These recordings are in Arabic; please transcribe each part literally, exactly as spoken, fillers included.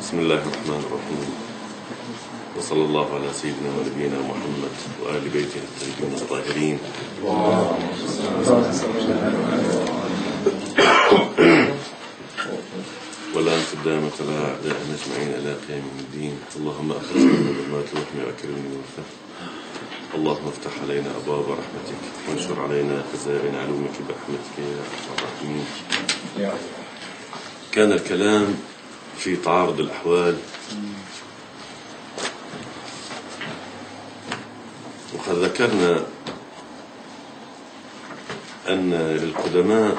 بسم الله الرحمن الرحيم، وصلى الله على سيدنا ونبينا محمد وآل بيته الطيبين الطاهرين. ولا أنت الدامة لها أعداء أجمعين إلى قيام الدين. اللهم أخرجنا من ظلمات الوهم وأكرمني بالفهم. اللهم افتح علينا أبواب رحمتك وانشر علينا خزائن علومك برحمتك يا أرحم الراحمين. كان الكلام في تعارض الأحوال، وقد ذكرنا أن للقدماء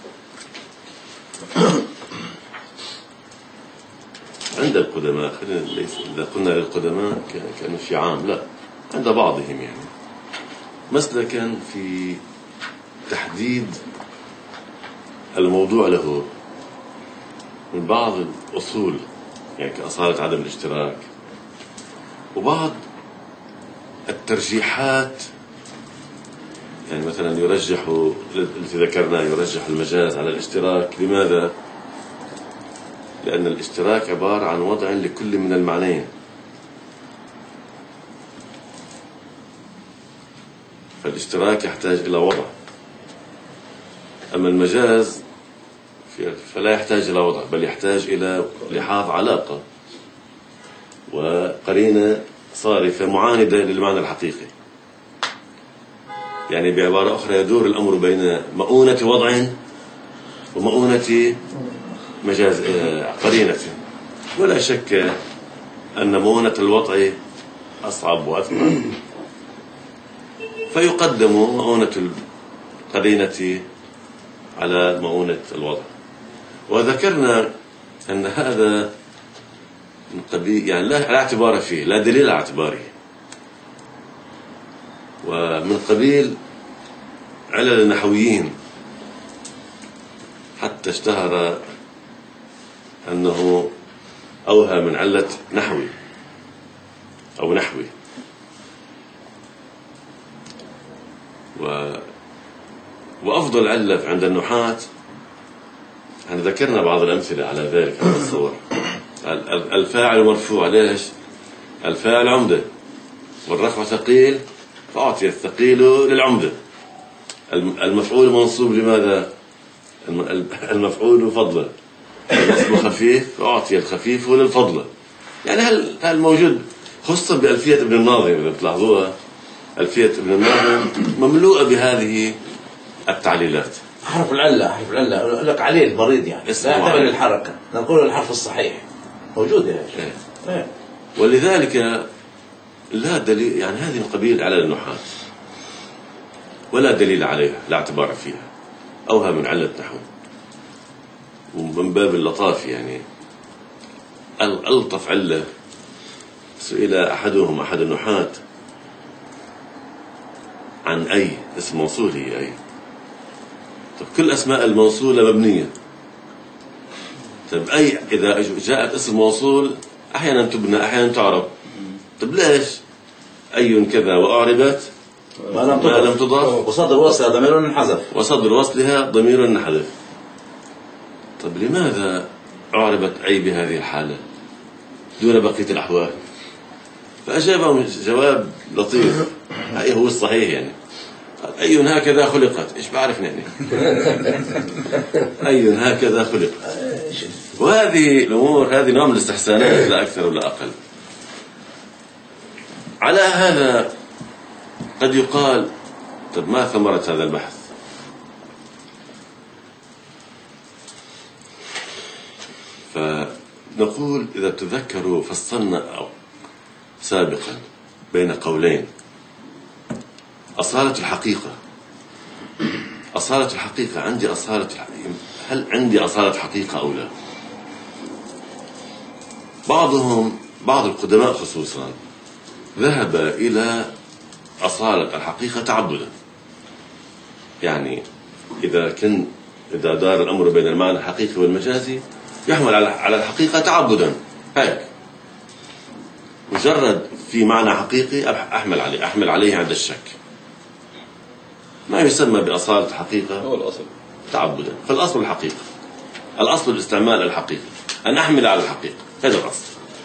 عند القدماء، ليس إذا قلنا للقدماء كانوا في عام، لا، عند بعضهم يعني مسلكا في تحديد الموضوع له من بعض الأصول، يعني كأصالة عدم الاشتراك، وبعض الترجيحات. يعني مثلا يرجح التي ذكرنا يرجح المجاز على الاشتراك. لماذا؟ لأن الاشتراك عبارة عن وضع لكل من المعنيين، فالاشتراك يحتاج إلى وضع، أما المجاز فلا يحتاج إلى وضع، بل يحتاج إلى لحاظ علاقة وقرينة صارفة معاندة للمعنى الحقيقي. يعني بعبارة أخرى يدور الأمر بين مؤونة وضع ومؤونة مجاز قرينة، ولا شك أن مؤونة الوضع أصعب وأثقل، فيقدم مؤونة القرينة على مؤونة الوضع. وذكرنا أن هذا من قبيل يعني لا اعتبار فيه، لا دليل على اعتباره، ومن قبيل علل النحويين، حتى اشتهر أنه أوهى من علة نحوي أو نحوي. و... وأفضل علة عند النحاة، يعني ذكرنا بعض الأمثلة على ذلك على الصور. الفاعل مرفوع، ليش؟ الفاعل عمدة والرفع ثقيل فأعطي الثقيل للعمدة. المفعول منصوب، لماذا؟ المفعول فضلا. النصب خفيف فأعطي الخفيف للفضلة. يعني هل هل موجود، خصوصا بألفية ابن الناظم، إذا بتلاحظوها ألفية ابن الناظم مملوءة بهذه التعليلات. حرف العلة، حرف العلة يقول لك عليه المريض، يعني لا يعتمد الحركة، نقول الحرف الصحيح موجود يا شيخ. إيه. ولذلك لا دليل، يعني هذه القبيل على النحاة ولا دليل عليها، لا اعتبار فيها، أوها من علة نحو. ومن باب اللطاف يعني ألطف علة سئل أحدهم أحد النحاة عن أي اسم موصول هي أي. طب كل أسماء الموصولة مبنية، طب أي إذا جاءت اسم موصول أحيانا تبنى أحيانا تعرب. طب ليش أي كذا وأعربت ما لم تضاف وصدر وصلها ضمير انحذف وصدر وصلها ضمير انحذف؟ طب لماذا أعربت أي بهذه الحالة دون بقية الأحوال؟ فأجابهم جواب لطيف، أي هو الصحيح يعني. أي هكذا خلقت، إيش بعرف يعني أي هكذا خلقت. وهذه الأمور هذه نوع من الاستحسانات، لا أكثر ولا أقل. على هذا قد يقال طب ما ثمرة هذا البحث؟ فنقول إذا تذكروا فصلنا سابقا بين قولين: أصالة الحقيقة. أصالة الحقيقة، عندي أصالة، هل عندي أصالة حقيقة أو لا؟ بعضهم بعض القدماء خصوصا ذهب إلى أصالة الحقيقة تعبدا. يعني إذا كان إذا دار الأمر بين المعنى الحقيقي والمجازي يحمل على الحقيقة تعبدا، هيك مجرد في معنى حقيقي أحمل عليه أحمل عليه عند الشك، ما يسمى بأصالة الحقيقة، هو الأصل تعبدا. فالأصل الحقيقة، الأصل الاستعمال الحقيقي، أن أحمل على الحقيقة. هذا الأصل.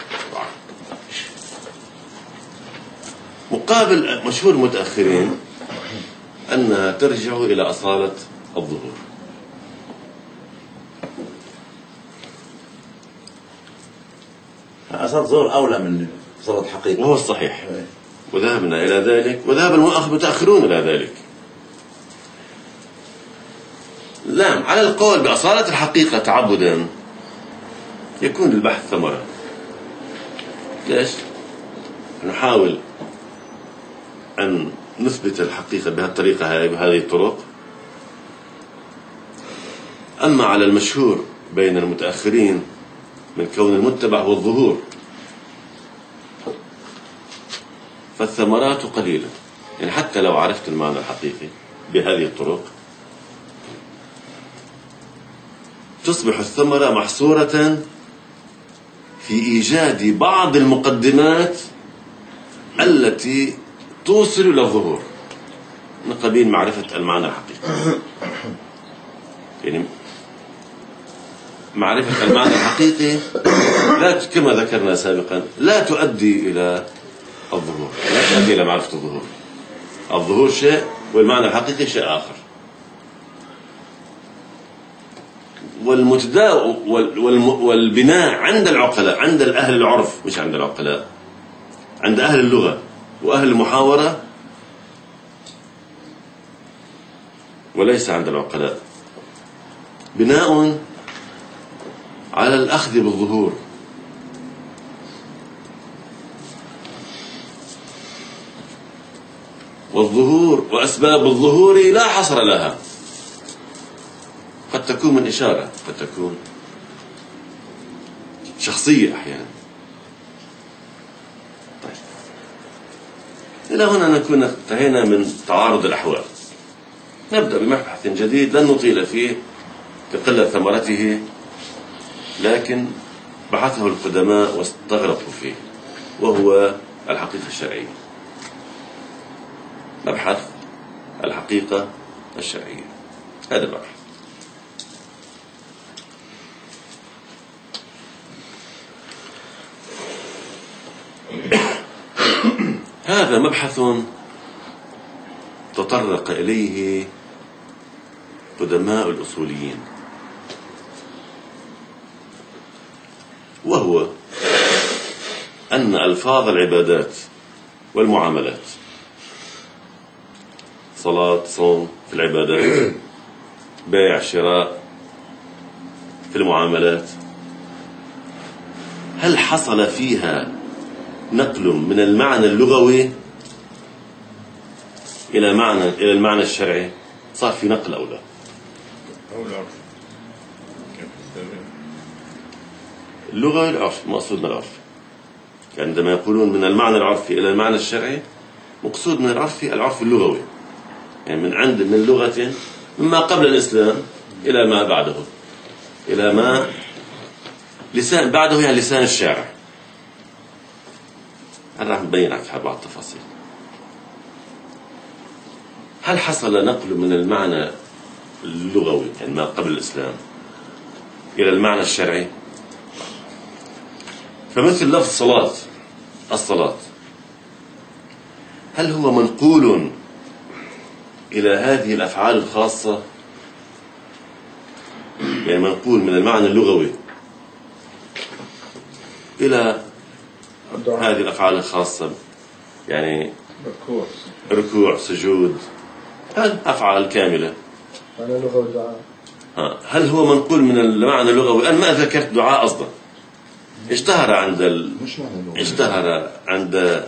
مقابل مشهور المتأخرين أنها ترجع إلى أصالة الظهور. أصالة الظهور أولى من أصالة الحقيقة، وهو الصحيح، وذهبنا إلى ذلك، وذهب المتأخرون إلى ذلك. لا، على القول بأصالة الحقيقة تعبدا يكون للبحث ثمرة. ليش؟ نحاول أن نثبت الحقيقة بهذه الطريقة هذه بهذه الطرق. أما على المشهور بين المتأخرين من كون المتبع هو الظهور فالثمرات قليلة، يعني حتى لو عرفت المعنى الحقيقي بهذه الطرق تصبح الثمرة محصورة في إيجاد بعض المقدمات التي توصل إلى الظهور من قبيل معرفة المعنى الحقيقي. يعني معرفة المعنى الحقيقي لا كما ذكرنا سابقا لا تؤدي إلى الظهور، لا تؤدي إلى معرفة الظهور. الظهور شيء والمعنى الحقيقي شيء آخر. والمتدا والبناء عند العقلاء، عند أهل العرف، مش عند العقلاء، عند أهل اللغة وأهل المحاورة وليس عند العقلاء، بناء على الأخذ بالظهور. والظهور وأسباب الظهور لا حصر لها، قد تكون من إشارة، قد تكون شخصية أحيانا. طيب، إلى هنا نكون انتهينا من تعارض الأحوال. نبدأ بمبحث جديد لن نطيل فيه لقلة ثمرته، لكن بحثه القدماء واستغرقوا فيه، وهو الحقيقة الشرعية. مبحث الحقيقة الشرعية، هذا المبحث. هذا مبحث تطرق إليه قدماء الأصوليين، وهو أن ألفاظ العبادات والمعاملات، صلاة، صوم في العبادات، بيع، شراء في المعاملات، هل حصل فيها نقل من المعنى اللغوي إلى معنى إلى المعنى الشرعي؟ صار في نقل أو لا؟ أو العرف. اللغة والعرف، مقصود من العرف. عندما يقولون من المعنى العرفي إلى المعنى الشرعي، مقصود من العرف العرف اللغوي، يعني من عند من لغة مما قبل الإسلام إلى ما بعده، إلى ما لسان بعده، يعني لسان الشارع. أنا راح نبين لك بعض التفاصيل. هل حصل نقل من المعنى اللغوي، يعني ما قبل الإسلام، إلى المعنى الشرعي؟ فمثل لفظ صلاة، الصلاة، هل هو منقول إلى هذه الأفعال الخاصة، يعني منقول من المعنى اللغوي إلى هذه الأفعال الخاصة، يعني ركوع، ركوع، سجود، هل أفعال كاملة؟ أنا لغة ودعاء. هل هو منقول من المعنى اللغوي؟ أنا ما ذكرت دعاء أصلا، اشتهر عند ال... اشتهر عند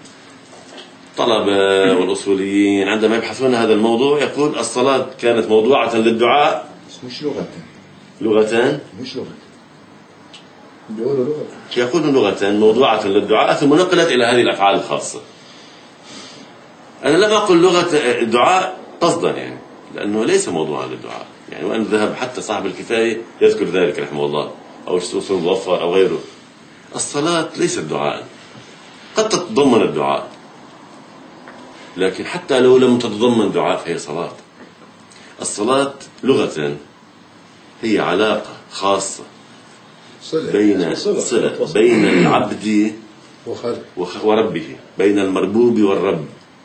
الطلبة والأصوليين عندما يبحثون هذا الموضوع، يقول الصلاة كانت موضوعة للدعاء. مش لغة، لغتان، مش لغة، بيقولوا لغة، يقولون لغتان موضوعة للدعاء ثم نقلت إلى هذه الأفعال الخاصة. أنا لم أقل لغة الدعاء قصدا، يعني لأنه ليس موضوعا للدعاء، يعني وأن ذهب حتى صاحب الكفاية يذكر ذلك رحمه الله، أو السوس المظفر أو غيره. الصلاة ليست دعاء، قد تتضمن الدعاء، لكن حتى لو لم تتضمن دعاء فهي صلاة. الصلاة لغة هي علاقة خاصة صلة بين صلة بين العبد وخلق وخ- وربه، بين المربوب والرب،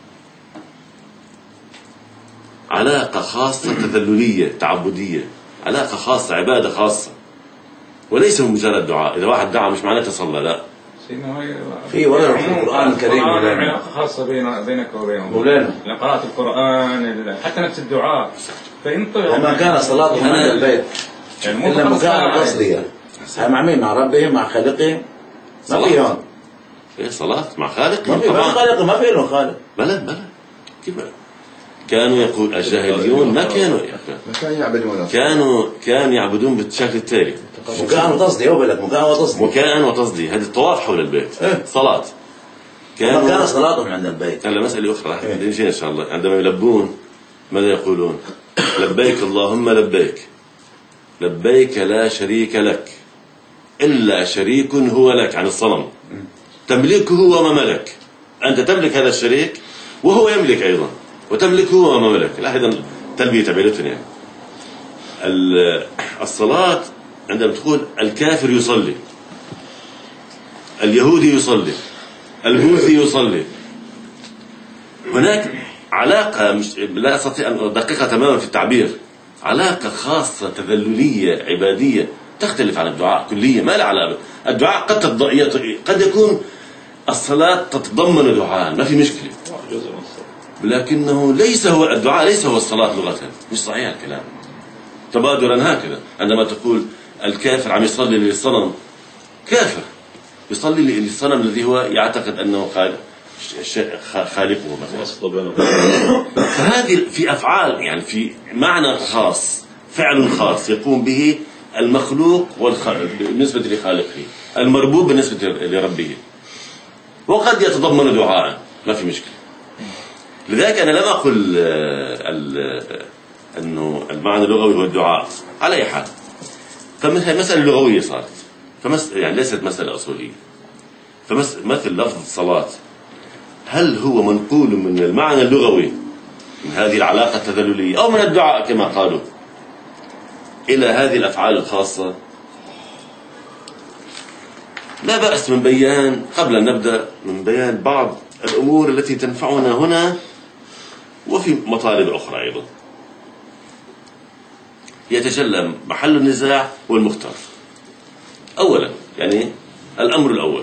علاقة خاصة تذللية تعبدية، علاقة خاصة، عبادة خاصة، وليس مجرد دعاء. إذا واحد دعا مش معناته صلى، لا. في ورد في القرآن الكريم علاقة خاصة بين بينك وبينهم مولانا، قراءة القرآن، حتى نفس الدعاء. فإنت وما كان صلاتهم عند البيت إلا مكان قصدية، هاي مع مين؟ مع ربهم، مع خالقهم. ما في هون إيه صلاة مع خالق؟ ما في طبعا. خالق، ما في لهم خالق. بلى بلى كيف بلى؟ كانوا يقول الجاهليون ما كانوا ما كان يعبدون كانوا كانوا يعبدون بالشكل التالي: مكان وتصدي، هو بلك مكان وتصدي، مكان وتصدي، هذه الطواف حول البيت، إيه. صلاة. ما كان كانوا صلاتهم عند البيت. هلا مسألة أخرى راح نجينا إن شاء الله. عندما يلبون ماذا يقولون؟ لبيك اللهم لبيك، لبيك لا شريك لك إلا شريك هو لك، عن الصنم تملكه وما ملك. أنت تملك هذا الشريك وهو يملك أيضا، وتملكه وما ملك. لا، هذا تلبية تبعيلتهم. يعني الصلاة عندما تقول الكافر يصلي، اليهودي يصلي، البوذي يصلي، هناك علاقة مش لا أستطيع أن أدققها تماما في التعبير، علاقة خاصة تذللية عبادية تختلف عن الدعاء كليا، ما لها علاقة. الدعاء قد تض- قد يكون الصلاة تتضمن دعاء، ما في مشكلة، لكنه ليس هو الدعاء، ليس هو الصلاة لغة. مش صحيح الكلام تبادرا هكذا. عندما تقول الكافر عم يصلي للصنم، كافر يصلي للصنم الذي هو يعتقد أنه خالق خالقه مثلا. فهذه في أفعال، يعني في معنى خاص، فعل خاص يقوم به المخلوق بالنسبة لخالقه، المربوب بالنسبة لربه، وقد يتضمن دعاء، ما في مشكلة. لذلك أنا لم أقل أنه المعنى اللغوي هو الدعاء على أي حال. فمثل مسألة لغوية صارت، فمس يعني ليست مسألة أصولية. فمثل لفظ الصلاة، هل هو منقول من المعنى اللغوي من هذه العلاقة التذللية أو من الدعاء كما قالوا إلى هذه الأفعال الخاصة؟ لا بأس من بيان، قبل أن نبدأ، من بيان بعض الأمور التي تنفعنا هنا وفي مطالب أخرى أيضا. يتجلى محل النزاع والمختار. أولا، يعني الأمر الأول،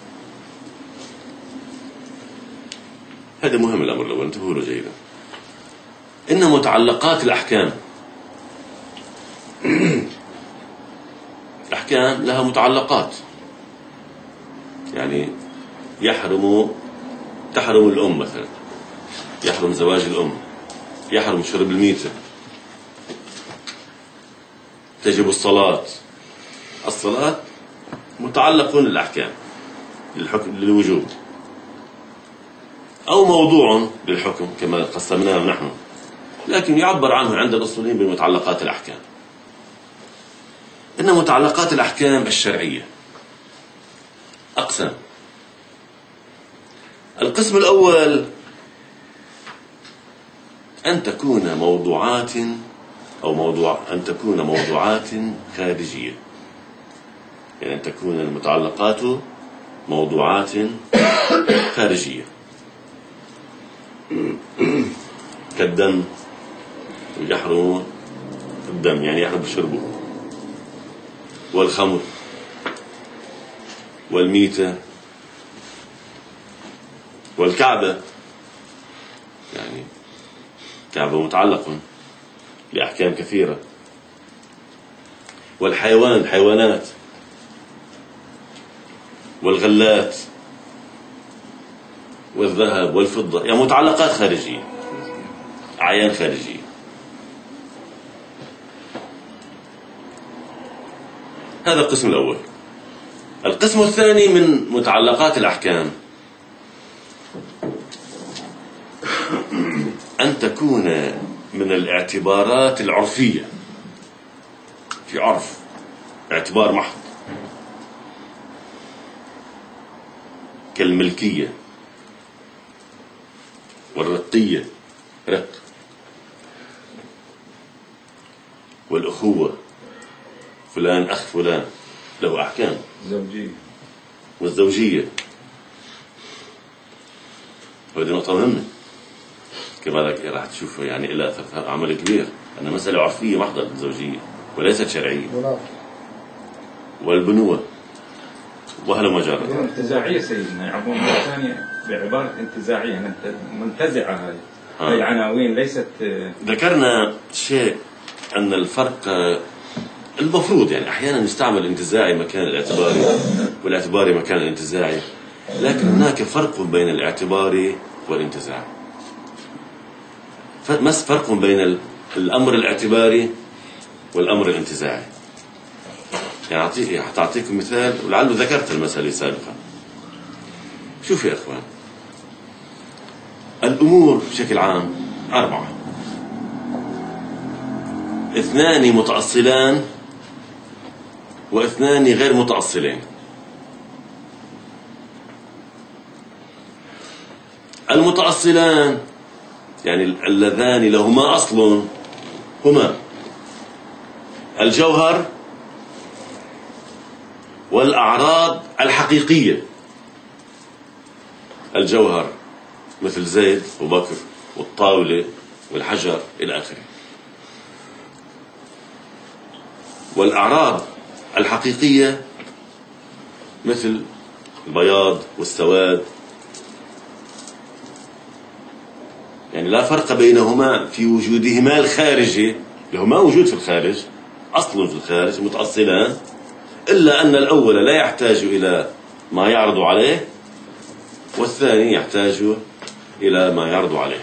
هذا مهم، الأمر الأول انتبهوا له جيدا، إن متعلقات الأحكام الأحكام لها متعلقات. يعني يحرم تحرم الأم مثلا، يحرم زواج الأم، يحرم شرب الميتة، تجب الصلاة. الصلاة متعلق بالأحكام للحكم للوجوب، أو موضوع للحكم كما قسمناه نحن، لكن يعبر عنه عند الأصوليين بمتعلقات الأحكام. إن متعلقات الأحكام الشرعية أقسام. القسم الأول أن تكون موضوعات أو موضوع أن تكون موضوعات خارجية، يعني أن تكون المتعلقات موضوعات خارجية كالدم، يحرم الدم يعني يحرم شربه، والخمر، والميتة، والكعبة، يعني كعبة متعلق بأحكام كثيرة، والحيوان، الحيوانات، والغلات، والذهب والفضة، يعني متعلقات خارجية، أعيان خارجية. هذا القسم الأول. القسم الثاني من متعلقات الأحكام أن تكون من الاعتبارات العرفية، في عرف، اعتبار محض، كالملكية والرقية، رق، والأخوة، فلان أخ فلان، له أحكام. زوجية والزوجية وهذه نقطة مهمة كما راح تشوفوا، يعني إلى عمل كبير، أن مسألة عرفية محضة الزوجية وليست شرعية. والبنوة وهلا مجرد انتزاعية سيدنا يعبون مرة ثانية بعبارة انتزاعية، منتزعة هذه هاي العناوين ليست. ذكرنا شيء أن الفرق المفروض يعني أحيانا يستعمل الانتزاعي مكان الاعتباري والاعتباري مكان الانتزاعي، لكن هناك فرق بين الاعتباري والانتزاعي. مس فرق بين الأمر الاعتباري والأمر الانتزاعي. يعني أعطيكم مثال ولعله ذكرت المسألة سابقا. شوف يا أخوان، الأمور بشكل عام أربعة: اثنان متأصلان واثنان غير متأصلين. المتأصلان يعني اللذان لهما أصل هما الجوهر والأعراض الحقيقية. الجوهر مثل زيد وبكر والطاولة والحجر إلى آخره. والأعراض الحقيقية مثل البياض والسواد. يعني لا فرق بينهما في وجودهما الخارجي، لهما وجود في الخارج، أصل في الخارج متأصلان، إلا أن الأول لا يحتاج إلى ما يعرض عليه والثاني يحتاج إلى ما يعرض عليه.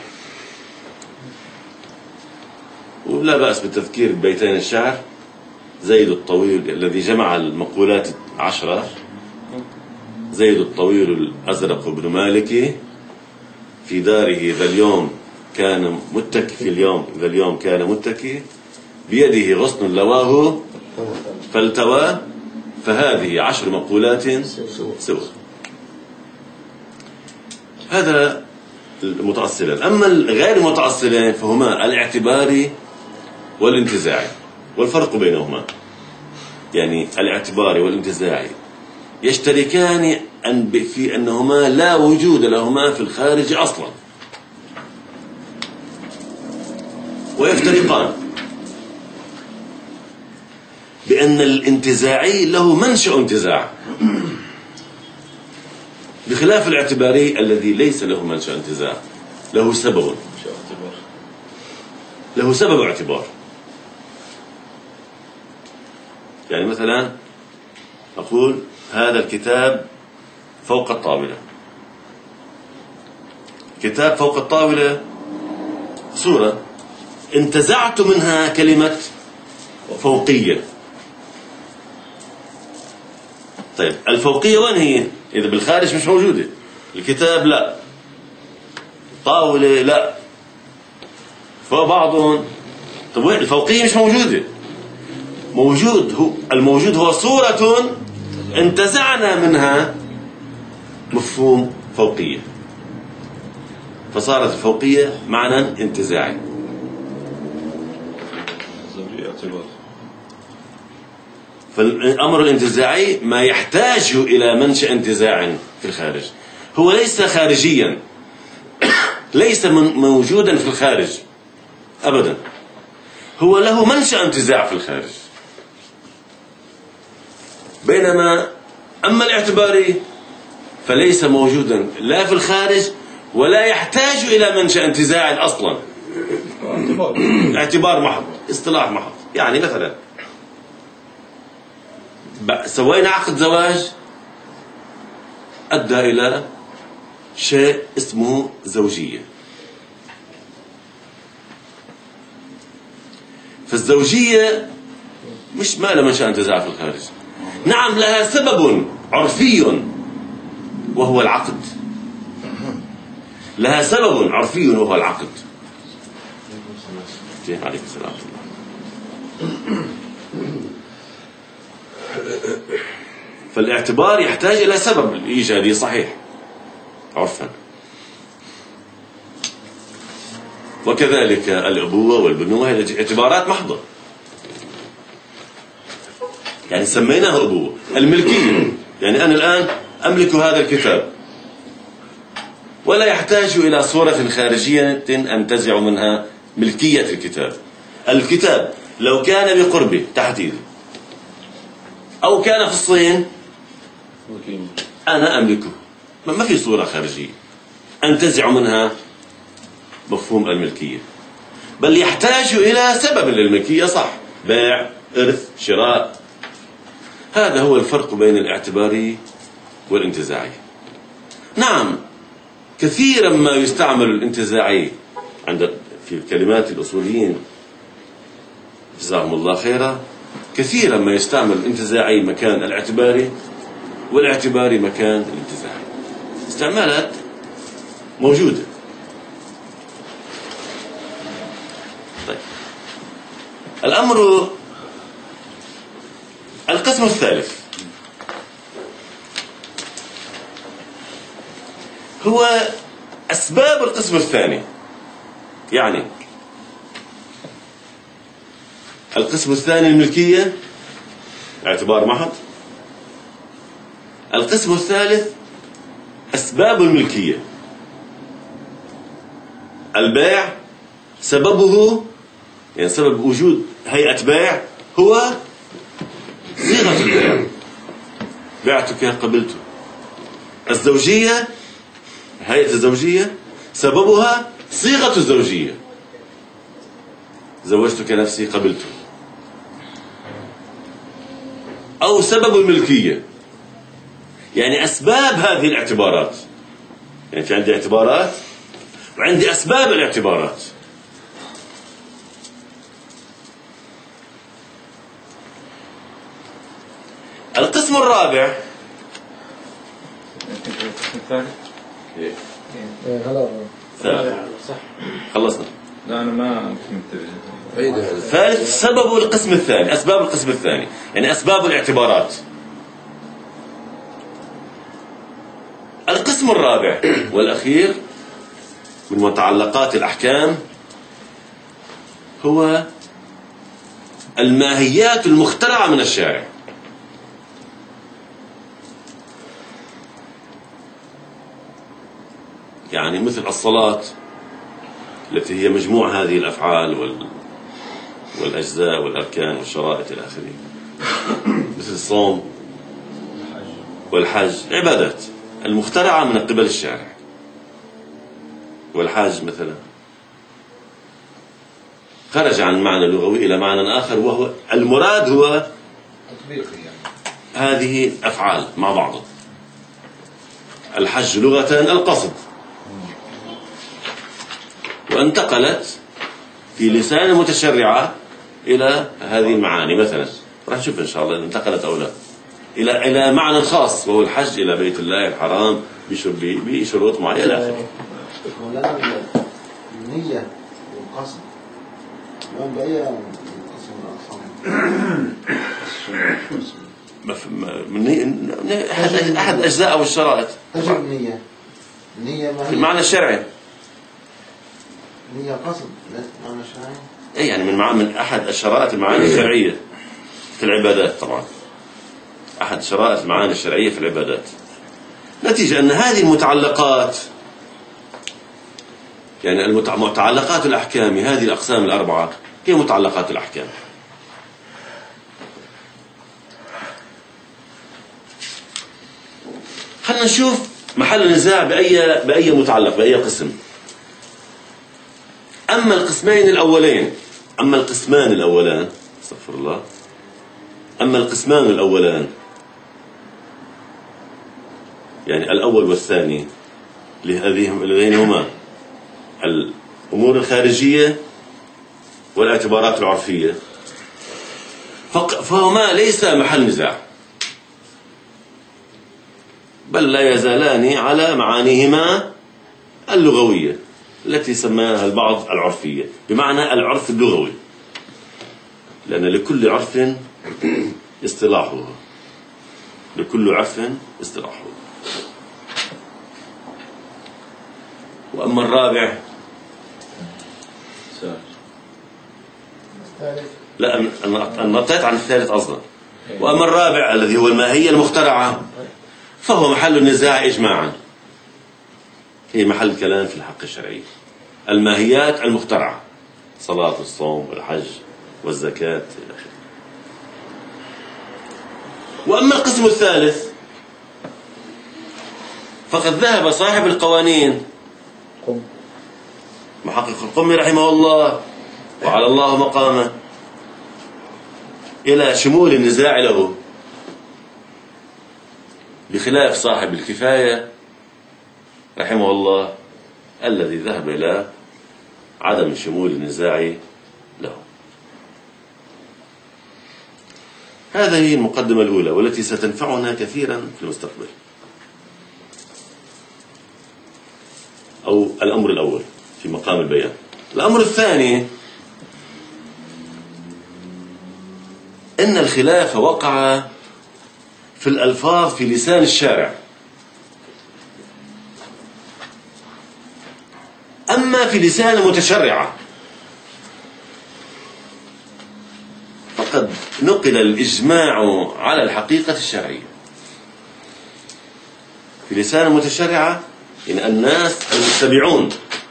ولا بأس بالتذكير ببيتين الشعر: زيد الطويل الذي جمع المقولات عشرة، زيد الطويل الأزرق بن مالك في داره ذا اليوم كان متكي في اليوم ذا اليوم كان متكي بيده غصن لواه فالتوى، فهذه عشر مقولات سوى. هذا المتأصلين. أما الغير متأصلين فهما الاعتباري والانتزاعي. والفرق بينهما يعني الاعتباري والانتزاعي يشتركان في أنهما لا وجود لهما في الخارج أصلا، ويفترقان بأن الانتزاعي له منشأ انتزاع، بخلاف الاعتباري الذي ليس له منشأ انتزاع، له سبب له سبب اعتبار. يعني مثلا أقول هذا الكتاب فوق الطاولة. كتاب فوق الطاولة صورة، انتزعت منها كلمة فوقية. طيب الفوقية وين هي؟ إذا بالخارج مش موجودة. الكتاب لا، طاولة لا، فوق بعضهم. طيب وين الفوقية؟ مش موجودة. موجود هو الموجود هو صورة انتزعنا منها مفهوم فوقية، فصارت الفوقية معنى انتزاعي. فالأمر الانتزاعي ما يحتاج إلى منشأ انتزاع في الخارج. هو ليس خارجيا، ليس موجودا في الخارج أبدا، هو له منشأ انتزاع في الخارج. بينما أما الاعتباري فليس موجودا لا في الخارج ولا يحتاج إلى منشأ انتزاع أصلا. اعتبار محض، اصطلاح محض. يعني مثلا سوينا عقد زواج أدى إلى شيء اسمه زوجية. فالزوجية مش ما لها منشأ انتزاع في الخارج، نعم لها سبب عرفي وهو العقد، لها سبب عرفي وهو العقد. عليك السلام. فالاعتبار يحتاج إلى سبب إيجابي صحيح عرفا، وكذلك الأبوة والبنوة هي اعتبارات محضة. يعني سميناها أبوة. الملكية يعني أنا الآن أملك هذا الكتاب ولا يحتاج إلى صورة خارجية أنتزع منها ملكية الكتاب. الكتاب لو كان بقربي تحت إيدي أو كان في الصين أنا أملكه، ما في صورة خارجية أنتزع منها مفهوم الملكية، بل يحتاج إلى سبب للملكية، صح، بيع، إرث، شراء. هذا هو الفرق بين الاعتباري والانتزاعي. نعم كثيرا ما يستعمل الانتزاعي عند في كلمات الأصوليين جزاهم الله خيرا، كثيرا ما يستعمل الانتزاعي مكان الاعتباري والاعتباري مكان الانتزاعي. استعمالات موجودة. طيب الأمر القسم الثالث هو أسباب القسم الثاني. يعني القسم الثاني الملكية اعتبار محض، القسم الثالث أسباب الملكية. البيع سببه يعني سبب وجود هيئة بيع هو صيغة البيع، بعتك قبلته. الزوجية هيئة الزوجية سببها صيغة الزوجية، زوجتك نفسي قبلته. أو سبب الملكية يعني أسباب هذه الاعتبارات، يعني في عندي اعتبارات وعندي أسباب الاعتبارات. القسم الرابع ايه هلا صح خلصنا. لا أنا ما فهمت. الثالث سبب القسم الثاني، أسباب القسم الثاني يعني أسباب الاعتبارات. القسم الرابع والأخير من متعلقات الأحكام هو الماهيات المخترعة من الشارع. يعني مثل الصلاة التي هي مجموع هذه الأفعال وال... والأجزاء والأركان والشرائط إلى آخره. مثل الصوم والحج، عبادات المخترعة من قبل الشارع. والحج مثلا خرج عن معنى لغوي إلى معنى آخر، وهو المراد هو هذه أفعال مع بعضها. الحج لغة القصد، وانتقلت في لسان المتشرعة إلى هذه المعاني. مثلا راح نشوف إن شاء الله انتقلت أو لا إلى إلى معنى خاص، وهو الحج إلى بيت الله الحرام بشروط معينة. مولانا النية والقصد ما بأي من أحد أحد أجزاء أو الشرائط. تجب النية النية ما هي في المعنى الشرعي. نية قصد ليست معنى شرعي. إيه يعني من من أحد الشرائط المعاني الشرعية في العبادات. طبعا أحد شرائط المعاني الشرعية في العبادات. نتيجة أن هذه المتعلقات يعني المتعلقات الأحكام، هذه الأقسام الأربعة هي متعلقات الأحكام. خلنا نشوف محل النزاع بأي بأي متعلق بأي قسم. أما القسمين الأولين أما القسمان الأولان استغفر الله أما القسمان الأولان يعني الأول والثاني اللذين هما الأمور الخارجية والاعتبارات العرفية، فهما ليس محل نزاع، بل لا يزالان على معانيهما اللغوية التي سماها البعض العرفية، بمعنى العرف اللغوي، لأن لكل عرف اصطلاحه لكل عرف اصطلاحه. وأما الرابع لا أنا نطيت عن الثالث أصلا. وأما الرابع الذي هو الماهية المخترعة فهو محل النزاع إجماعا، هي محل كلام في الحق الشرعي. الماهيات المخترعة صلاة والصوم والحج والزكاة إلى آخره. وأما القسم الثالث فقد ذهب صاحب القوانين محقق القمي رحمه الله وعلى الله مقامه إلى شمول النزاع له، بخلاف صاحب الكفاية رحمه الله الذي ذهب إلى عدم شمول النزاع له. هذه هي المقدمة الأولى والتي ستنفعنا كثيرا في المستقبل، أو الأمر الأول في مقام البيان. الأمر الثاني إن الخلاف وقع في الألفاظ في لسان الشارع، أما في لسان المتشرعة فقد نقل الإجماع على الحقيقة الشرعية. في لسان المتشرعة إن الناس المتبعون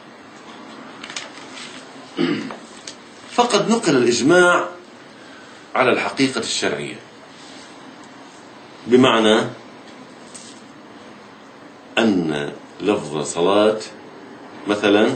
فقد نقل الإجماع على الحقيقة الشرعية، بمعنى أن لفظ صلاة مثلا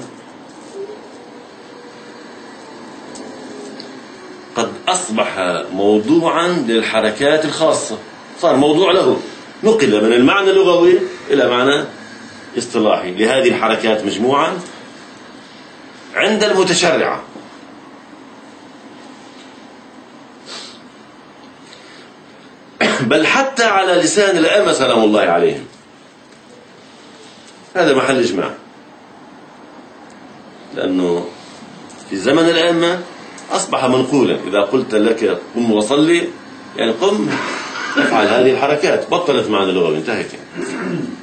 قد أصبح موضوعا للحركات الخاصة، صار موضوع له، نقل من المعنى اللغوي إلى معنى اصطلاحي لهذه الحركات مجموعا عند المتشرعة. بل حتى على لسان الأئمة سلام الله عليهم، هذا محل إجماع، لأنه في زمن الأئمة أصبح منقولا، إذا قلت لك قم وصلي يعني قم افعل هذه الحركات، بطلت معنى اللغوي، انتهت يعني.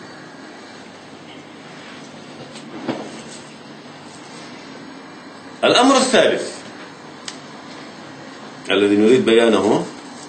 الأمر الثالث الذي نريد بيانه،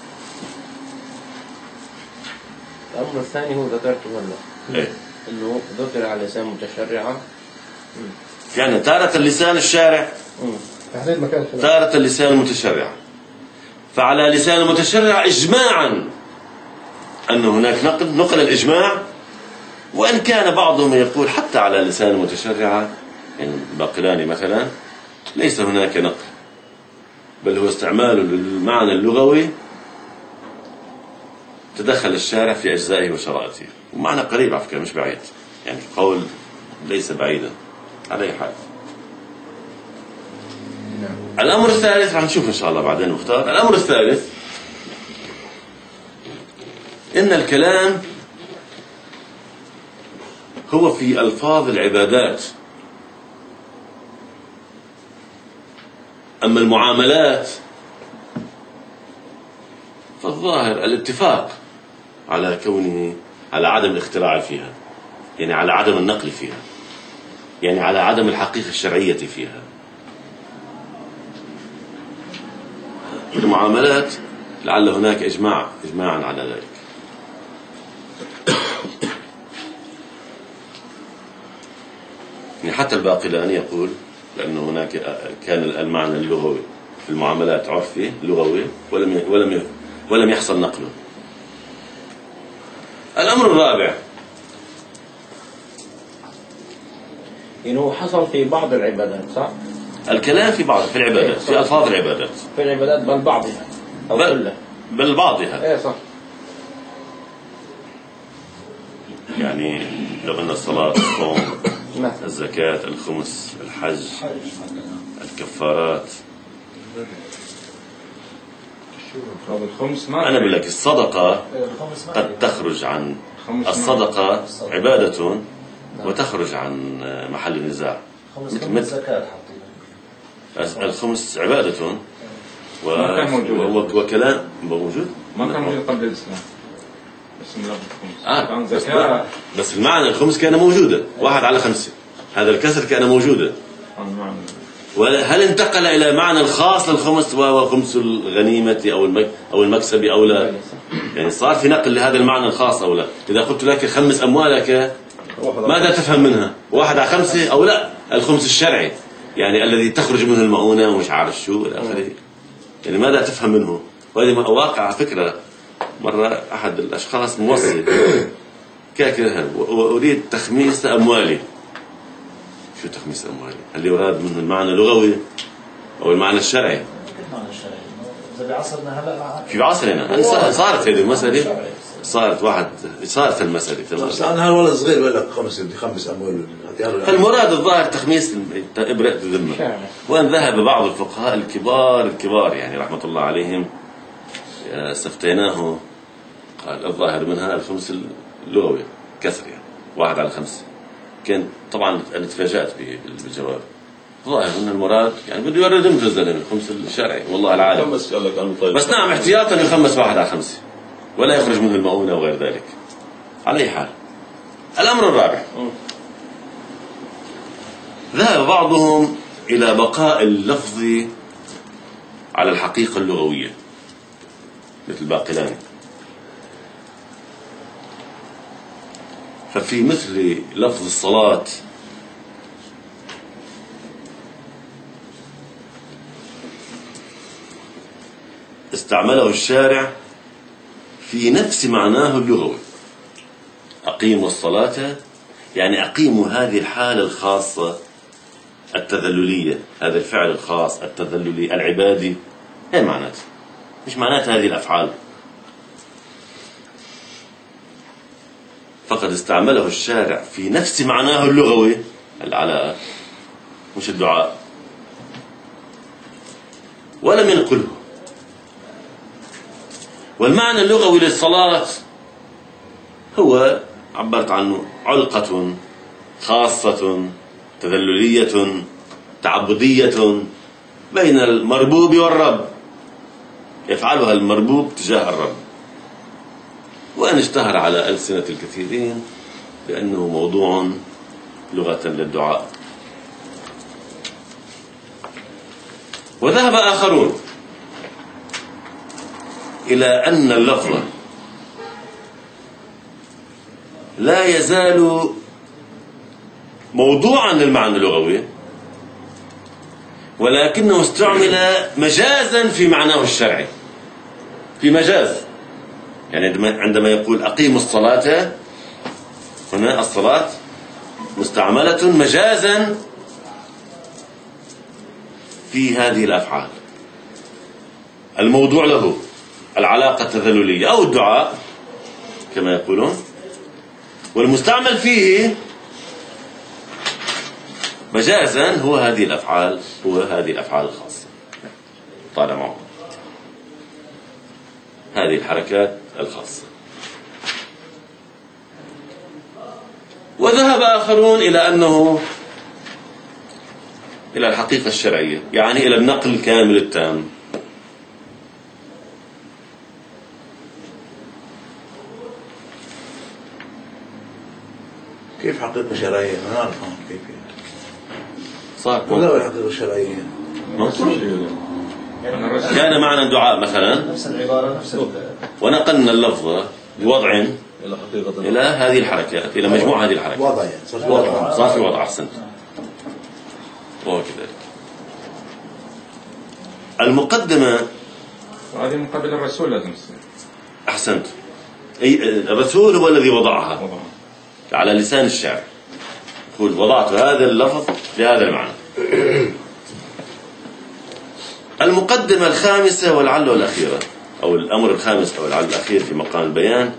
الأمر الثاني هو ذكرته هلا، إيه؟ إنه ذكر على لسان متشرعة، يعني تارة اللسان الشارع، تارة اللسان المتشرع. فعلى لسان المتشرع إجماعا أن هناك نقل نقل الإجماع، وإن كان بعضهم يقول حتى على لسان المتشرع، يعني الباقلاني مثلا، ليس هناك نقل، بل هو استعمال للمعنى اللغوي، تدخل الشارع في أجزائه وشرائطه، ومعنى قريب على فكرة مش بعيد، يعني قول ليس بعيدا على أي حال. الأمر الثالث راح نشوف إن شاء الله بعدين مختار. الأمر الثالث إن الكلام هو في ألفاظ العبادات، أما المعاملات فالظاهر الاتفاق على كونه على عدم الاختراع فيها، يعني على عدم النقل فيها، يعني على عدم الحقيقة الشرعية فيها. المعاملات لعل هناك إجماع إجماعا على ذلك. يعني حتى الباقلاني يقول لأنه هناك كان المعنى اللغوي في المعاملات عرفي لغوي ولم ولم ولم يحصل نقله. الأمر الرابع إنه حصل في بعض العبادات، صح؟ الكلام في بعض في العبادات، في ألفاظ العبادات، في العبادات بل بعضها أو بل, كلها بل بعضها. إيه صح. يعني لو قلنا الصلاة، الصوم، مثلا الزكاة، الخمس، الحج، الكفارات. الخمس ما أنا بقول لك الصدقة قد تخرج عن الصدقة عبادة وتخرج عن محل النزاع. مثل الزكاة الخمس عبادة و... ما كان موجود. وكلام موجود ما كان موجود قبل الإسلام. بسم الله الخمس آه. كان بس, زكاة. بس المعنى الخمس كان موجودة، واحد على خمسة، هذا الكسر كان موجودة، هل انتقل إلى معنى الخاص للخمس وهو خمس الغنيمة أو المك أو المكسب أو لا؟ يعني صار في نقل لهذا المعنى الخاص أو لا؟ إذا قلت لك خمس أموالك ماذا تفهم منها؟ واحد على خمسة أو لا؟ الخمس الشرعي يعني الذي تخرج منه المؤونة ومش عارف شو إلى آخره. يعني ماذا تفهم منه؟ وهذه واقع على فكرة. مرة أحد الأشخاص موصي كاكر وأريد تخميس أموالي. شو تخميس أموالي؟ هل يراد منه المعنى اللغوي أو المعنى الشرعي؟ المعنى الشرعي إذا بعصرنا هلا في عصرنا صارت هذه المسألة، صارت واحد صارت المسألة تمام. أنا هالولد صغير بقول لك خمس بدي خمس أموال. فالمراد الظاهر تخميس إبرة الذمة. وأن ذهب بعض الفقهاء الكبار الكبار يعني رحمة الله عليهم استفتيناه قال الظاهر منها الخمس اللغوي كسر يعني واحد على خمسة. كان طبعا أنا تفاجأت بالجواب. الظاهر أن المراد يعني بده يورد مجزل الخمس الشرعي والله العالم. بس نعم احتياطا يخمس واحد على خمسة ولا يخرج منه المؤونة وغير ذلك. على أي حال الأمر الرابع ذهب بعضهم إلى بقاء اللفظ على الحقيقة اللغوية مثل باقلاني. ففي مثل لفظ الصلاة استعمله الشارع في نفس معناه اللغوي. أقيموا الصلاة يعني أقيموا هذه الحالة الخاصة التذللية، هذا الفعل الخاص التذللي العبادي. هي معناته مش معنات هذه الأفعال. فقد استعمله الشارع في نفس معناه اللغوي العلاء مش الدعاء ولم ينقله. والمعنى اللغوي للصلاة هو عبرت عنه علقة خاصة تذللية تعبدية بين المربوب والرب يفعلها المربوب تجاه الرب. وأن اشتهر على ألسنة الكثيرين بأنه موضوع لغة للدعاء. وذهب آخرون إلى أن اللفظ لا يزال موضوعا للمعنى اللغوي ولكنه استعمل مجازا في معناه الشرعي. في مجاز يعني عندما يقول أقيموا الصلاة هنا الصلاة مستعملة مجازا في هذه الأفعال. الموضوع له العلاقة التذللية أو الدعاء كما يقولون، والمستعمل فيه مجازا هو هذه الأفعال هو هذه الأفعال الخاصة. طالع معه هذه الحركات الخاصة. وذهب آخرون إلى أنه إلى الحقيقة الشرعية يعني إلى النقل الكامل التام. كيف حقيقة شرعية؟ أنا أعرف كيف صار ولا الحقيقة الشرعية كان معنى الدعاء مثلا نفس العبارة نفس ونقلنا اللفظ بوضع إلى هذه الحركات إلى مجموع هذه الحركات. وضع يعني صار في وضع صار في وضع. أحسنت. وهو كذلك. المقدمة وهذه من قبل الرسول لازم تصير. أحسنت. أي الرسول هو الذي وضعها وضعها على لسان الشاعر. يقول وضعت هذا اللفظ لهذا المعنى. المقدمة الخامسة والعل الأخيرة أو الأمر الخامس أو العل الأخير في مقام البيان.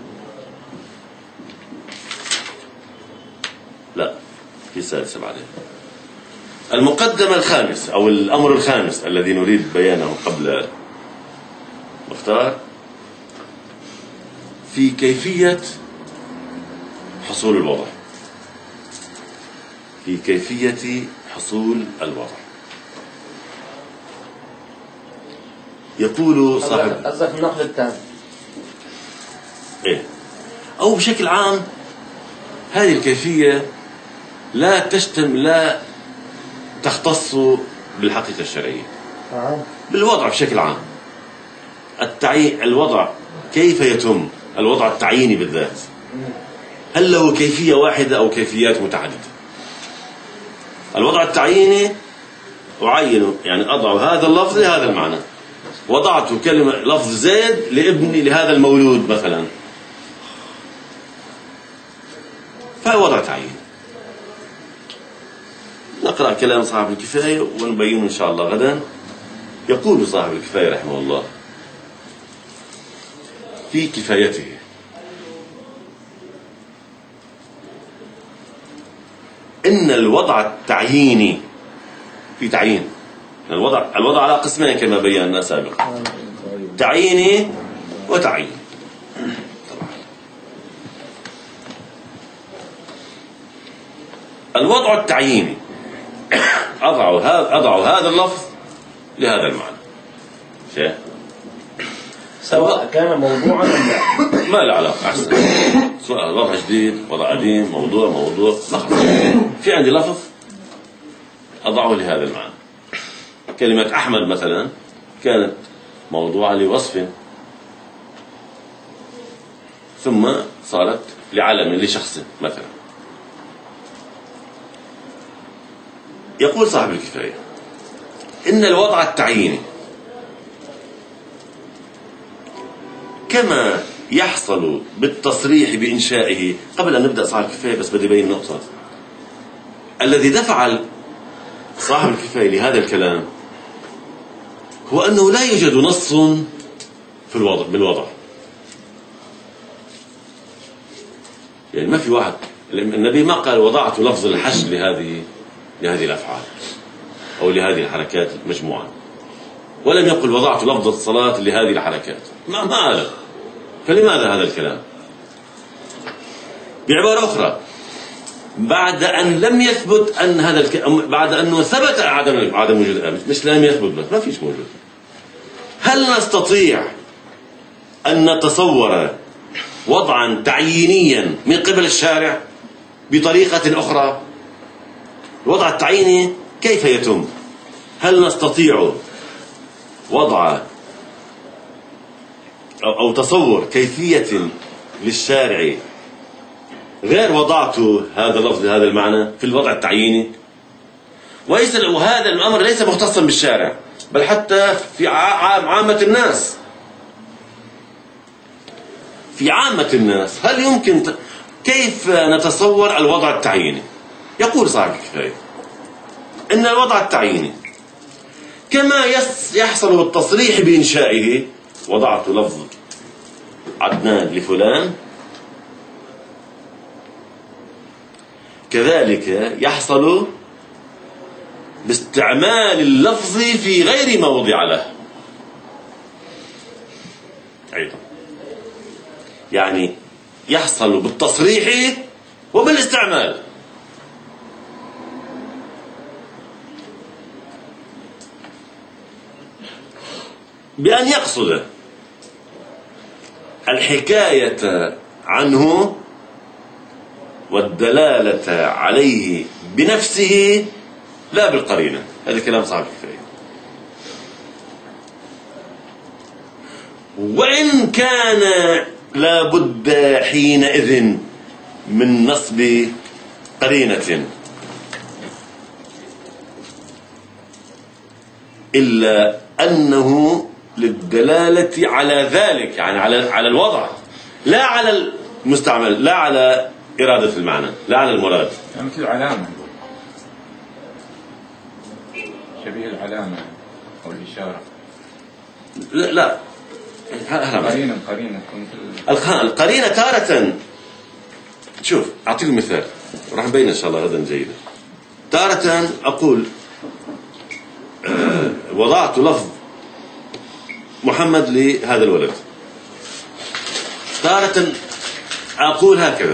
لا في سادسة بعدين. المقدمة الخامس أو الأمر الخامس الذي نريد بيانه قبل مختار في كيفية حصول الوضع. في كيفية حصول الوضع. يقول صاحب قصدك النقل التام. إيه أو بشكل عام هذه الكيفية لا تشتم لا تختص بالحقيقة الشرعية؟ نعم. بالوضع بشكل عام. التعيين الوضع كيف يتم الوضع التعييني بالذات؟ هل له كيفية واحدة أو كيفيات متعددة؟ الوضع التعييني أعين يعني أضع هذا اللفظ لهذا المعنى، وضعت كلمة لفظ زيد لابني لهذا المولود مثلا، فهو وضع تعيين. نقرأ كلام صاحب الكفاية ونبينه إن شاء الله غدا. يقول صاحب الكفاية رحمه الله في كفايته: إن الوضع التعييني في تعيين، الوضع الوضع على قسمين كما بينا سابقا، تعييني وتعيين. الوضع التعييني أضع هذا أضع هذا اللفظ لهذا المعنى، شيء سواء كان موضوعا أم لا. ما له علاقة. أحسن، سؤال وضع جديد وضع قديم موضوع موضوع لخص. في عندي لفظ أضعه لهذا المعنى. كلمة أحمد مثلا كانت موضوعة لوصف ثم صارت لعلم لشخص مثلا. يقول صاحب الكفاية: إن الوضع التعييني كما يحصل بالتصريح بإنشائه. قبل أن نبدأ صاحب الكفاية بس بدي أبين نقطة. الذي دفع صاحب الكفاية لهذا الكلام هو أنه لا يوجد نص في الوضع بالوضع. يعني ما في واحد، النبي ما قال وضعت لفظ الحشر لهذه لهذه الأفعال أو لهذه الحركات مجموعة، ولم يقل وضعت لفظ الصلاة لهذه الحركات. ما ما قال. فلماذا هذا الكلام؟ بعبارة أخرى، بعد أن لم يثبت أن هذا الكلام، بعد أنه ثبت عدم عدم وجود، مش لم يثبت بس ما فيش موجود، هل نستطيع أن نتصور وضعا تعيينيا من قبل الشارع بطريقة أخرى؟ الوضع التعييني كيف يتم؟ هل نستطيع وضع أو تصور كيفية للشارع غير وضعت هذا اللفظ هذا المعنى في الوضع التعييني؟ وهذا الأمر ليس مختصا بالشارع، بل حتى في عامة الناس. في عامة الناس هل يمكن ت... كيف نتصور الوضع التعييني؟ يقول صاحب الكفاية إن الوضع التعييني كما يحصل بالتصريح بإنشائه، وضعت لفظ عدنان لفلان، كذلك يحصل باستعمال اللفظ في غير موضع له أيضا. يعني يحصل بالتصريح وبالاستعمال. بأن يقصد الحكاية عنه والدلالة عليه بنفسه لا بالقرينة. هذا كلام صاحب الكفاية. وإن كان لا بد حينئذ من نصب قرينة، إلا أنه للدلالة على ذلك، يعني على على الوضع، لا على المستعمل، لا على إرادة المعنى، لا على المراد. يعني مثل العلامة، شبيه العلامة أو الإشارة. لا لا قرينة قرينة القرينة تارة. شوف أعطيكم مثال راح نبين إن شاء الله غدا جيدا. تارة أقول أه وضعت لفظ محمد لهذا الولد، تارة أقول هكذا: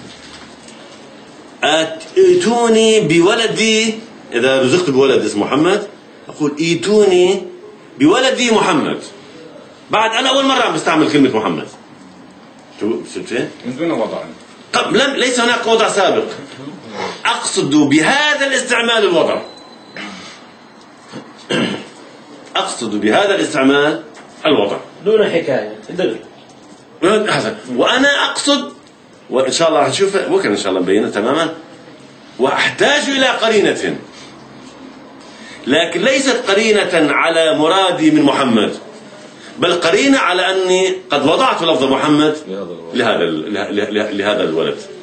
ائتوني بولدي، إذا رزقت بولد اسمه محمد أقول ائتوني بولدي محمد. بعد أنا أول مرة عم بستعمل كلمة محمد. شو شفتين؟ من دون وضع. طب لم ليس هناك وضع سابق. أقصد بهذا الاستعمال الوضع. أقصد بهذا الاستعمال الوضع دون حكاية دغري. حسن. وأنا أقصد، وإن شاء الله راح نشوف بكرة إن شاء الله مبينة تماما، وأحتاج إلى قرينة، لكن ليست قرينة على مرادي من محمد، بل قرينة على أني قد وضعت لفظ محمد لهذا لهذا الولد.